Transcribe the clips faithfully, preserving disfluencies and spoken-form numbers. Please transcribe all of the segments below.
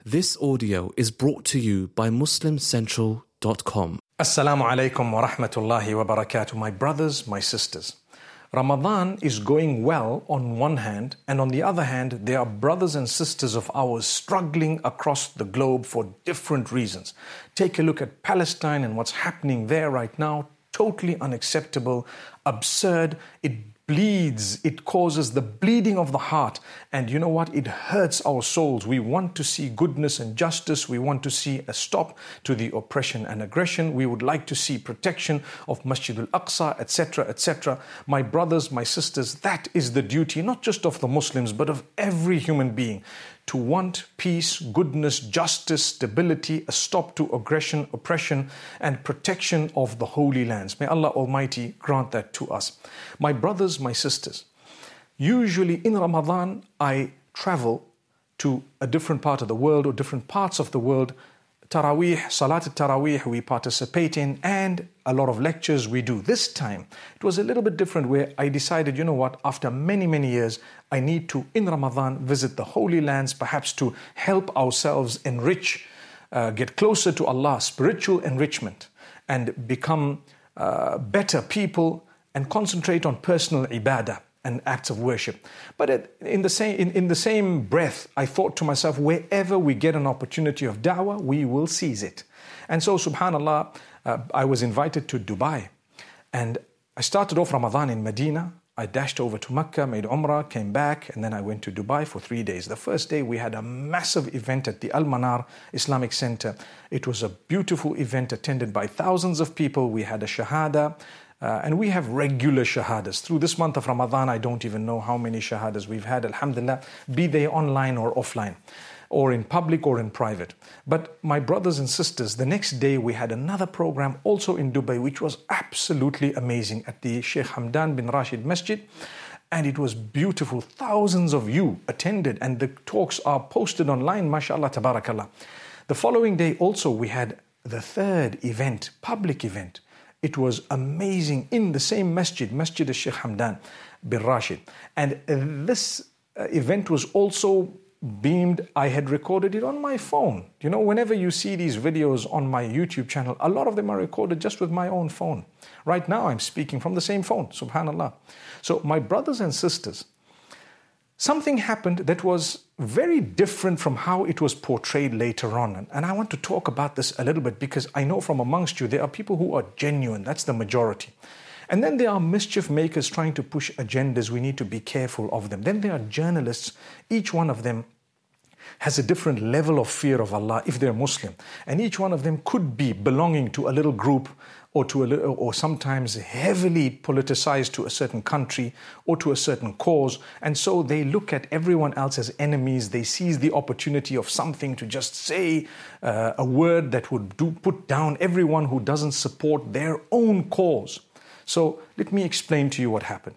This audio is brought to you by Muslim Central dot com. Assalamu alaikum wa rahmatullahi wa barakatuh. My brothers, my sisters. Ramadan is going well on one hand, and on the other hand, there are brothers and sisters of ours struggling across the globe for different reasons. Take a look at Palestine and what's happening there right now. Totally unacceptable, absurd. It bleeds, it causes the bleeding of the heart, and you know what, it hurts our souls. We want to see goodness and justice. We want to see a stop to the oppression and aggression. We would like to see protection of Masjid al-Aqsa, etc., etc. My brothers, my sisters, that is the duty not just of the Muslims but of every human being, to want peace, goodness, justice, stability, a stop to aggression, oppression, and protection of the Holy Lands. May Allah Almighty grant that to us. My brothers, my sisters, usually in Ramadan, I travel to a different part of the world or different parts of the world. Taraweeh, Salat al-Taraweeh we participate in, and a lot of lectures we do. This time, it was a little bit different, where I decided, you know what, after many, many years, I need to, in Ramadan, visit the Holy Lands, perhaps to help ourselves enrich, uh, get closer to Allah, spiritual enrichment, and become uh, better people, and concentrate on personal ibadah and acts of worship. But in the same in, in the same breath, I thought to myself, wherever we get an opportunity of da'wah, we will seize it. And so, subhanAllah, uh, I was invited to Dubai. And I started off Ramadan in Medina. I dashed over to Mecca, made Umrah, came back, and then I went to Dubai for three days. The first day, we had a massive event at the Al Manar Islamic Center. It was a beautiful event attended by thousands of people. We had a shahada. Uh, and we have regular shahadas. Through this month of Ramadan, I don't even know how many shahadas we've had, alhamdulillah, be they online or offline, or in public or in private. But my brothers and sisters, the next day we had another program also in Dubai, which was absolutely amazing, at the Sheikh Hamdan bin Rashid Masjid. And it was beautiful. Thousands of you attended, and the talks are posted online, mashallah, tabarakallah. The following day also we had the third event, public event. It was amazing in the same masjid, Masjid al-Sheikh Hamdan bin Rashid. And this event was also beamed. I had recorded it on my phone. You know, whenever you see these videos on my YouTube channel, a lot of them are recorded just with my own phone. Right now, I'm speaking from the same phone, subhanAllah. So my brothers and sisters, something happened that was very different from how it was portrayed later on. And I want to talk about this a little bit, because I know from amongst you, there are people who are genuine. That's the majority. And then there are mischief makers trying to push agendas. We need to be careful of them. Then there are journalists. Each one of them has a different level of fear of Allah if they're Muslim. And each one of them could be belonging to a little group, or to a little, or sometimes heavily politicized to a certain country or to a certain cause. And so they look at everyone else as enemies. They seize the opportunity of something to just say uh, a word that would do, put down everyone who doesn't support their own cause. So let me explain to you what happened.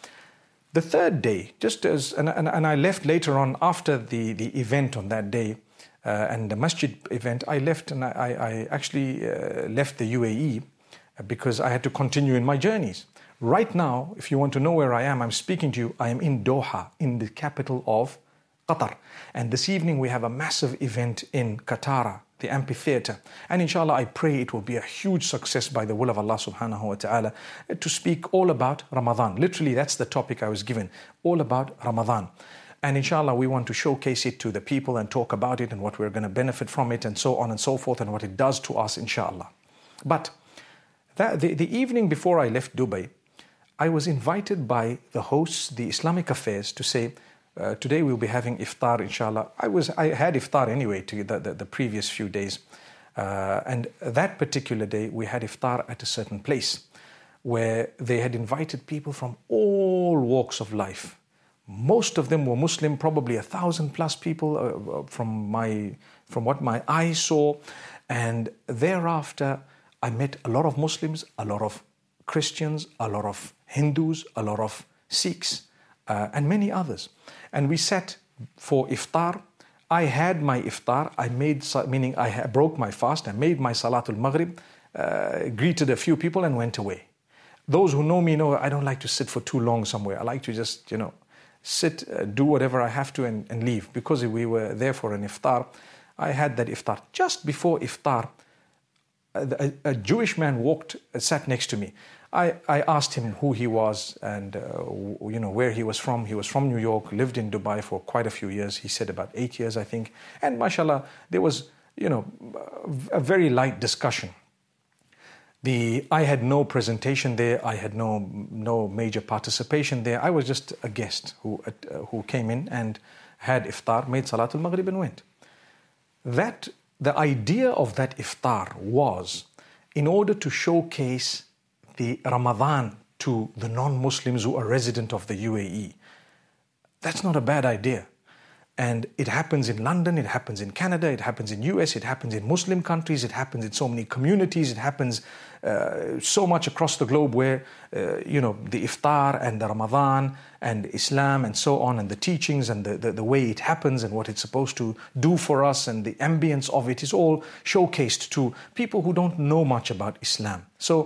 The third day, just as, and, and, and I left later on after the, the event on that day, uh, and the masjid event, I left and I, I actually uh, left the U A E because I had to continue in my journeys. Right now, if you want to know where I am, I'm speaking to you, I am in Doha, in the capital of Qatar. And this evening we have a massive event in Qatar, the amphitheater. And inshallah, I pray it will be a huge success by the will of Allah subhanahu wa ta'ala, to speak all about Ramadan. Literally, that's the topic I was given, all about Ramadan. And inshallah, we want to showcase it to the people and talk about it and what we're going to benefit from it and so on and so forth, and what it does to us, inshallah. But that, the, the evening before I left Dubai, I was invited by the hosts, the Islamic Affairs, to say, uh, today we'll be having iftar, inshallah. I was I had iftar anyway to the, the, the previous few days. Uh, and that particular day, we had iftar at a certain place where they had invited people from all walks of life. Most of them were Muslim, probably a thousand plus people uh, from my from what my eyes saw. And thereafter, I met a lot of Muslims, a lot of Christians, a lot of Hindus, a lot of Sikhs, uh, and many others. And we sat for iftar. I had my iftar. I made, meaning I broke my fast. I made my Salatul Maghrib, uh, greeted a few people, and went away. Those who know me know I don't like to sit for too long somewhere. I like to just, you know, sit, uh, do whatever I have to, and, and leave. Because we were there for an iftar, I had that iftar. Just before iftar, a, a, a Jewish man walked, uh, sat next to me. I, I asked him who he was and uh, you know where he was from. He was from New York, lived in Dubai for quite a few years. He said about eight years, I think. And mashallah, there was you know a very light discussion. The I had no presentation there. I had no no major participation there. I was just a guest who uh, who came in and had iftar, made Salatul Maghrib and went. That the idea of that iftar was in order to showcase the Ramadan to the non-Muslims who are resident of the U A E. That's not a bad idea. And it happens in London, it happens in Canada, it happens in U S, it happens in Muslim countries, it happens in so many communities, it happens uh, so much across the globe where, uh, you know, the iftar and the Ramadan and Islam and so on and the teachings and the, the, the way it happens and what it's supposed to do for us and the ambience of it is all showcased to people who don't know much about Islam. So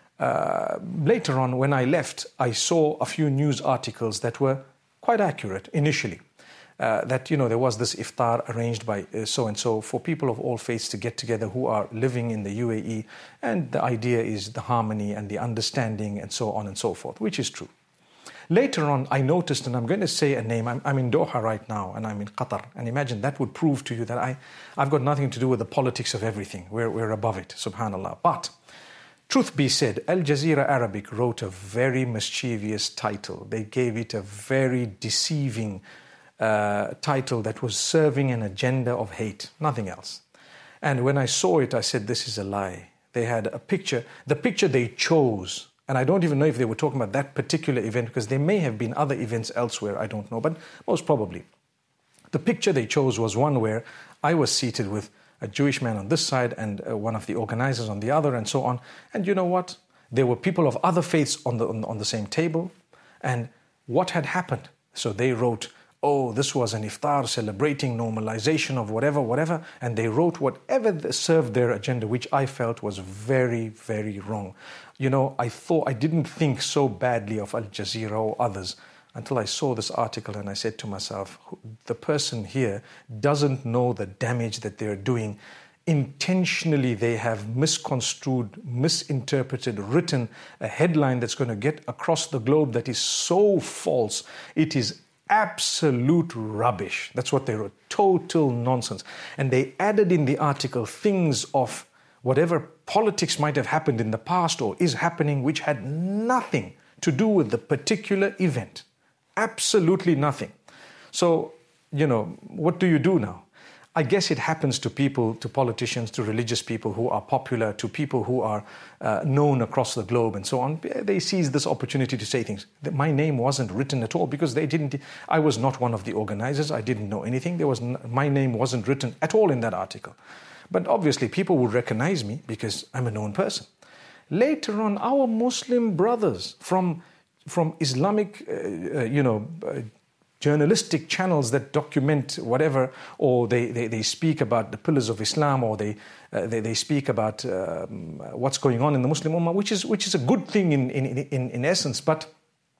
uh, later on when I left, I saw a few news articles that were quite accurate initially. Uh, that, you know, there was this iftar arranged by uh, so-and-so for people of all faiths to get together who are living in the U A E. And the idea is the harmony and the understanding and so on and so forth, which is true. Later on, I noticed, and I'm going to say a name, I'm, I'm in Doha right now, and I'm in Qatar. And imagine that would prove to you that I, I've got nothing to do with the politics of everything. We're, we're above it, subhanAllah. But truth be said, Al Jazeera Arabic wrote a very mischievous title. They gave it a very deceiving Uh, title that was serving an agenda of hate, nothing else. And when I saw it, I said, this is a lie. They had a picture, the picture they chose, and I don't even know if they were talking about that particular event because there may have been other events elsewhere, I don't know, but most probably. The picture they chose was one where I was seated with a Jewish man on this side and uh, one of the organizers on the other and so on. And you know what? There were people of other faiths on the, on, on the same table. And what had happened? So they wrote, oh, this was an iftar celebrating normalization of whatever, whatever. And they wrote whatever served their agenda, which I felt was very, very wrong. You know, I thought, I didn't think so badly of Al Jazeera or others until I saw this article and I said to myself, the person here doesn't know the damage that they're doing. Intentionally, they have misconstrued, misinterpreted, written a headline that's going to get across the globe that is so false. It is absolute rubbish. That's what they wrote. Total nonsense. And they added in the article things of whatever politics might have happened in the past or is happening, which had nothing to do with the particular event. Absolutely nothing. So, you know, what do you do now? I guess it happens to people, to politicians, to religious people who are popular, to people who are uh, known across the globe and so on. They seize this opportunity to say things. My name wasn't written at all because they didn't, I was not one of the organizers. I didn't know anything. There was, my name wasn't written at all in that article. But obviously people would recognize me because I'm a known person. Later on, our Muslim brothers from, from Islamic, uh, uh, you know, uh, journalistic channels that document whatever, or they, they, they speak about the pillars of Islam, or they uh, they, they speak about um, what's going on in the Muslim Ummah, which is which is a good thing in, in, in, in essence, but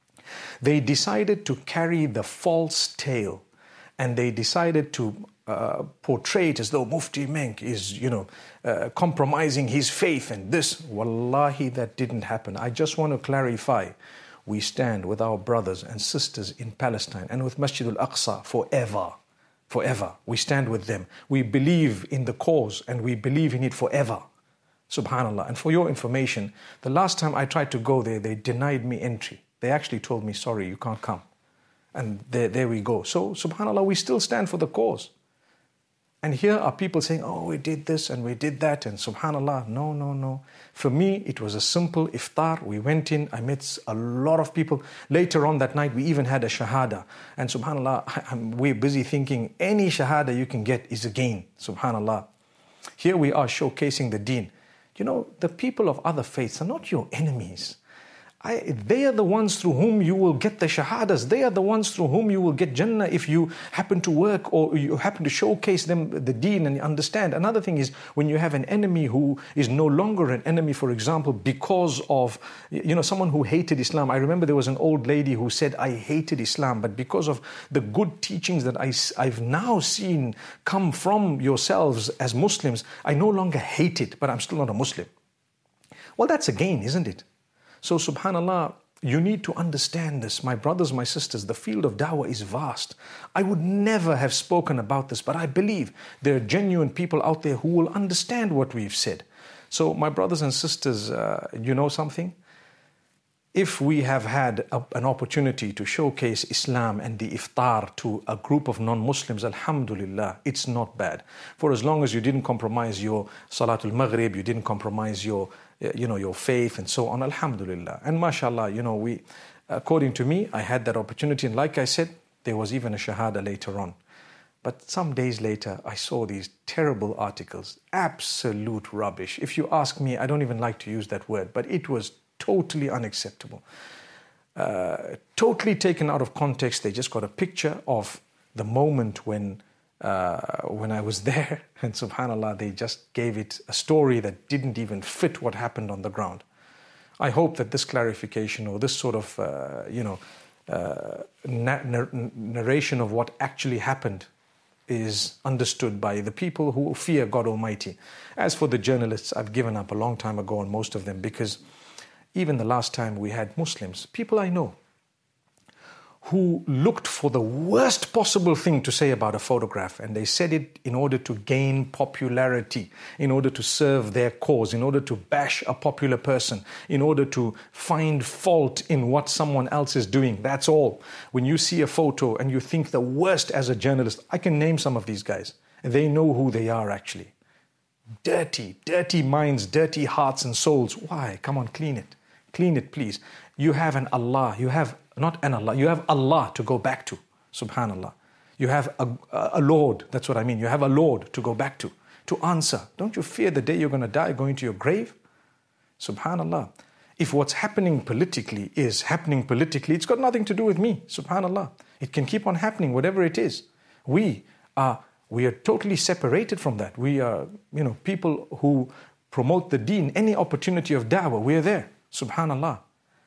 they decided to carry the false tale, and they decided to uh, portray it as though Mufti Menk is, you know, uh, compromising his faith and this. Wallahi, that didn't happen. I just want to clarify. We stand with our brothers and sisters in Palestine and with Masjid al-Aqsa forever, forever. We stand with them. We believe in the cause and we believe in it forever. Subhanallah. And for your information, the last time I tried to go there, they denied me entry. They actually told me, sorry, you can't come. And there, there we go. So, subhanallah, we still stand for the cause. And here are people saying, oh, we did this and we did that. And subhanallah, no, no, no. For me, it was a simple iftar. We went in, I met a lot of people. Later on that night, we even had a shahada. And subhanallah, I'm, we're busy thinking any shahada you can get is a gain. Subhanallah. Here we are showcasing the deen. You know, the people of other faiths are not your enemies. I, they are the ones through whom you will get the shahadas. They are the ones through whom you will get Jannah if you happen to work or you happen to showcase them the deen and understand. Another thing is when you have an enemy who is no longer an enemy, for example, because of, you know, someone who hated Islam. I remember there was an old lady who said, I hated Islam, but because of the good teachings that I, I've now seen come from yourselves as Muslims, I no longer hate it, but I'm still not a Muslim. Well, that's a gain, isn't it? So subhanAllah, you need to understand this. My brothers, my sisters, the field of da'wah is vast. I would never have spoken about this, but I believe there are genuine people out there who will understand what we've said. So my brothers and sisters, uh, you know something? If we have had a, an opportunity to showcase Islam and the iftar to a group of non-Muslims, alhamdulillah, it's not bad. For as long as you didn't compromise your Salatul Maghrib, you didn't compromise your, you know, your faith and so on, alhamdulillah. And mashallah, you know, we, according to me, I had that opportunity. And like I said, there was even a shahada later on. But some days later, I saw these terrible articles, absolute rubbish. If you ask me, I don't even like to use that word, but it was totally unacceptable. Uh, totally taken out of context. They just got a picture of the moment when uh, when I was there, and subhanAllah, they just gave it a story that didn't even fit what happened on the ground. I hope that this clarification or this sort of, uh, you know, uh, na- narration of what actually happened is understood by the people who fear God Almighty. As for the journalists, I've given up a long time ago on most of them, because even the last time we had Muslims, people I know, who looked for the worst possible thing to say about a photograph, and they said it in order to gain popularity, in order to serve their cause, in order to bash a popular person, in order to find fault in what someone else is doing. That's all. When you see a photo and you think the worst as a journalist, I can name some of these guys, and they know who they are actually. Dirty, dirty minds, dirty hearts and souls. Why? Come on, clean it. Clean it, please. You have an Allah, you have not an Allah, you have Allah to go back to, subhanallah. You have a, a Lord, that's what I mean. You have a Lord to go back to, to answer. Don't you fear the day you're going to die going to your grave? Subhanallah. If what's happening politically is happening politically, it's got nothing to do with me, subhanallah. It can keep on happening, whatever it is. We are, we are totally separated from that. We are, you know, people who promote the deen, any opportunity of da'wah, we are there, subhanallah.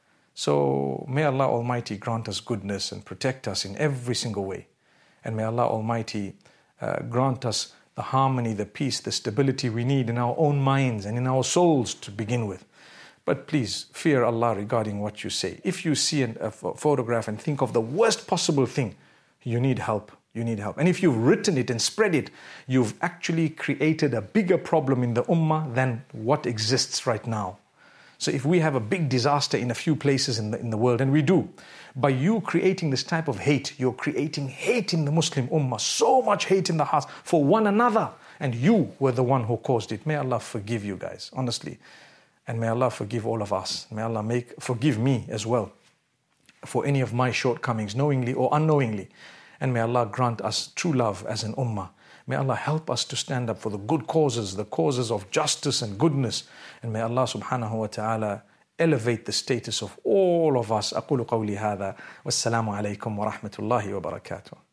So may Allah Almighty grant us goodness and protect us in every single way. And may Allah Almighty uh, grant us the harmony, the peace, the stability we need in our own minds and in our souls to begin with. But please fear Allah regarding what you say. If you see an, a photograph and think of the worst possible thing, you need help. You need help. And if you've written it and spread it, you've actually created a bigger problem in the ummah than what exists right now. So if we have a big disaster in a few places in the, in the world, and we do, by you creating this type of hate, you're creating hate in the Muslim ummah, so much hate in the hearts for one another, and you were the one who caused it. May Allah forgive you guys, honestly. And may Allah forgive all of us. May Allah make forgive me as well for any of my shortcomings, knowingly or unknowingly. And may Allah grant us true love as an ummah. May Allah help us to stand up for the good causes, the causes of justice and goodness. And may Allah subhanahu wa ta'ala elevate the status of all of us. أقول قولي هذا والسلام عليكم ورحمة الله وبركاته.